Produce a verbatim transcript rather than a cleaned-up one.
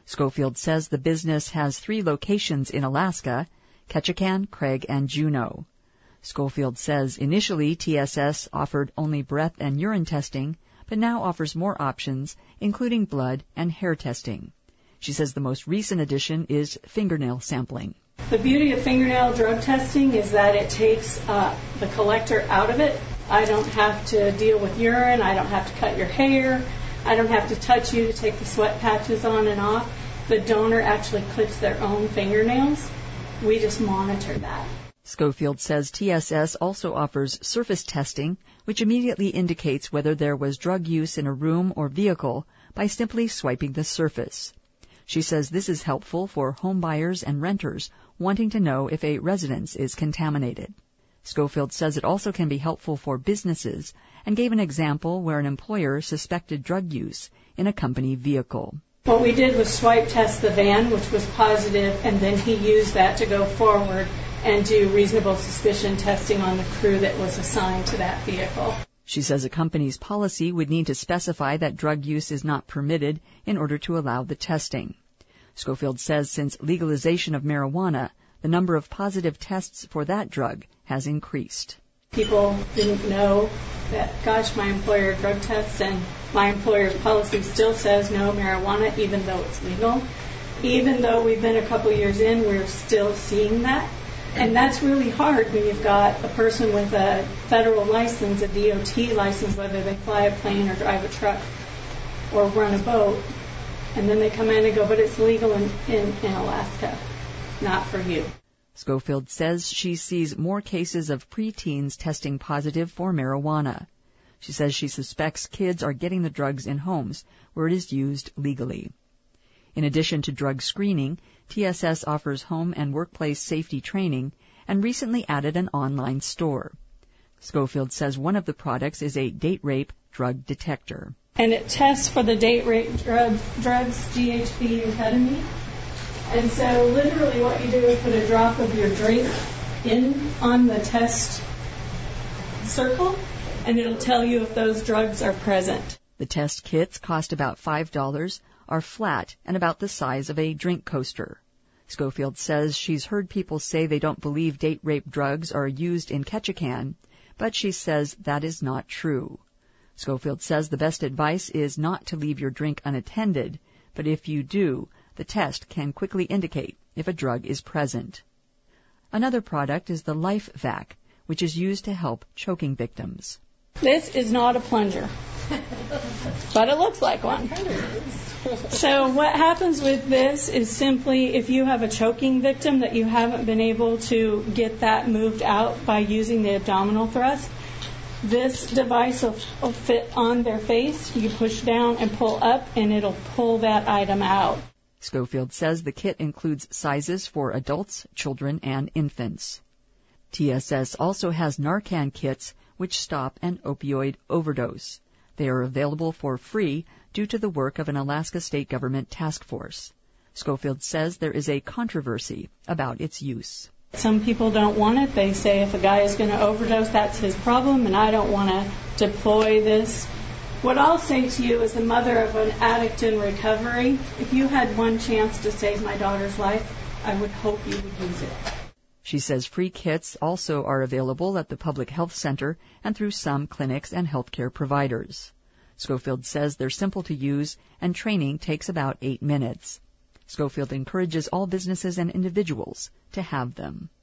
Schofield says the business has three locations in Alaska, Ketchikan, Craig, and Juneau. Schofield says initially T S S offered only breath and urine testing, but now offers more options, including blood and hair testing. She says the most recent addition is fingernail sampling. The beauty of fingernail drug testing is that it takes uh, the collector out of it. I don't have to deal with urine. I don't have to cut your hair. I don't have to touch you to take the sweat patches on and off. The donor actually clips their own fingernails. We just monitor that. Schofield says T S S also offers surface testing, which immediately indicates whether there was drug use in a room or vehicle by simply swiping the surface. She says this is helpful for home buyers and renters wanting to know if a residence is contaminated. Schofield says it also can be helpful for businesses and gave an example where an employer suspected drug use in a company vehicle. What we did was swipe test the van, which was positive, and then he used that to go forward and do reasonable suspicion testing on the crew that was assigned to that vehicle. She says a company's policy would need to specify that drug use is not permitted in order to allow the testing. Schofield says since legalization of marijuana, the number of positive tests for that drug has increased. People didn't know that, gosh, my employer drug tests, and my employer's policy still says no marijuana, even though it's legal. Even though we've been a couple years in, we're still seeing that. And that's really hard when you've got a person with a federal license, a D O T license, whether they fly a plane or drive a truck or run a boat, and then they come in and go, but it's legal in, in, in Alaska, not for you. Schofield says she sees more cases of preteens testing positive for marijuana. She says she suspects kids are getting the drugs in homes where it is used legally. In addition to drug screening, T S S offers home and workplace safety training and recently added an online store. Schofield says one of the products is a date rape drug detector. And it tests for the date rape drug, drugs, G H B and ketamine. And so literally what you do is put a drop of your drink in on the test circle, and it'll tell you if those drugs are present. The test kits cost about five dollars, are flat and about the size of a drink coaster. Schofield says she's heard people say they don't believe date rape drugs are used in Ketchikan, but she says that is not true. Schofield says the best advice is not to leave your drink unattended, but if you do, the test can quickly indicate if a drug is present. Another product is the LifeVac, which is used to help choking victims. This is not a plunger, but it looks like one. So what happens with this is simply if you have a choking victim that you haven't been able to get that moved out by using the abdominal thrust, this device will, will fit on their face. You push down and pull up, and it'll pull that item out. Schofield says the kit includes sizes for adults, children, and infants. T S S also has Narcan kits which stop an opioid overdose. They are available for free due to the work of an Alaska state government task force. Schofield says there is a controversy about its use. Some people don't want it. They say if a guy is going to overdose, that's his problem, and I don't want to deploy this. What I'll say to you as the mother of an addict in recovery, if you had one chance to save my daughter's life, I would hope you would use it. She says free kits also are available at the Public Health Center and through some clinics and healthcare providers. Schofield says they're simple to use and training takes about eight minutes. Schofield encourages all businesses and individuals to have them.